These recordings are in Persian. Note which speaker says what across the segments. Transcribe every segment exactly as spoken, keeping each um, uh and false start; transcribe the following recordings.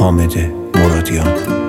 Speaker 1: حامد مرادیان.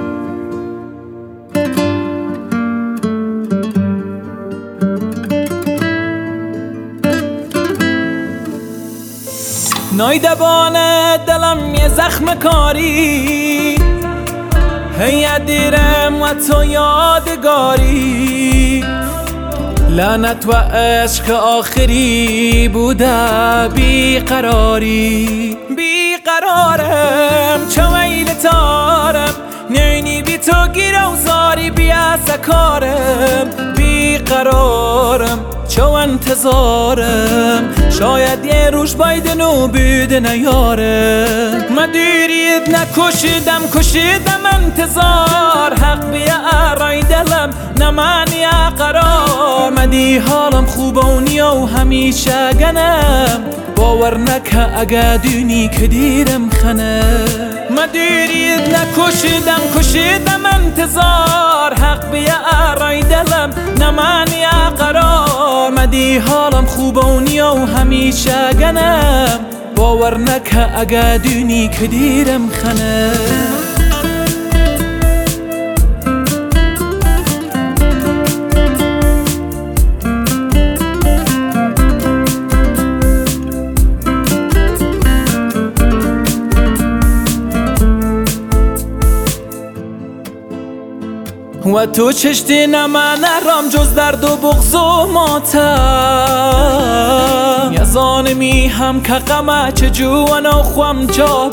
Speaker 2: نایدبان دلم یه زخم کاری، هی دیرم و تو یادگاری. لعنت و عشق آخری بوده بیقراری. بیقرارم چه ویل تارم، نینی بی تو گیره و زاری بیا سکارم. بیقرارم چه انتظارم، شاید یه روش بایدنو بیده نیارم. ما دیرید نکشیدم کشیدم انتظار، حق بیا ارای دلم نمانی قرار. مدی حالم خوبه و نیا و همیشه گنم، باور نکه اگه دونی که دیرم خنه. ما دیرید نکشیدم کشیدم انتظار، حق بیا ارای دلم نمانی قرار. مدی حالم خوبه و نیا و همیشه گنم، باور نکه اگه دونی که دیرم خنه. و تو چشتی نمن رام جز درد و بغض و ماتم. یزانمی هم که غمه چه جوان و خوام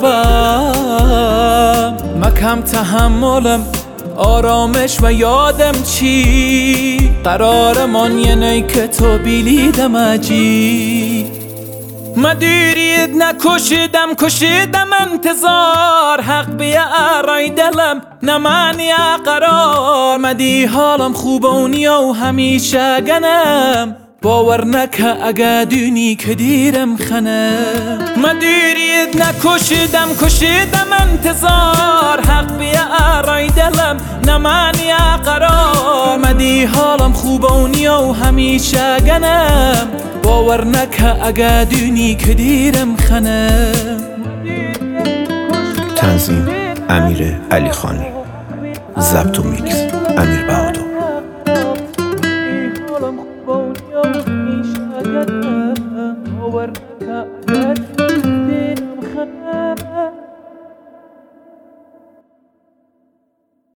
Speaker 2: جابم. مکم تحملم آرامش و یادم چی، قرارمان یه نی که تو بیلیدم اجی. ما دیرید نکشیدم کشیدم انتظار، حق بیا ارای دلم نمانی قرار. مدی حالم خوبه و نیا و همیشه گنم، باور نکه اگه دونی که دیرم خنه. ما دیرید نکشیدم کشیدم انتظار، حق بیا ارای دلم نمانی قرار. مدی حالم خوبه و نیا و همیشه گنم، باور نکه اگه دونی که دیرم خنه.
Speaker 1: تنظیم امیر علی خانی، ضبط و میکس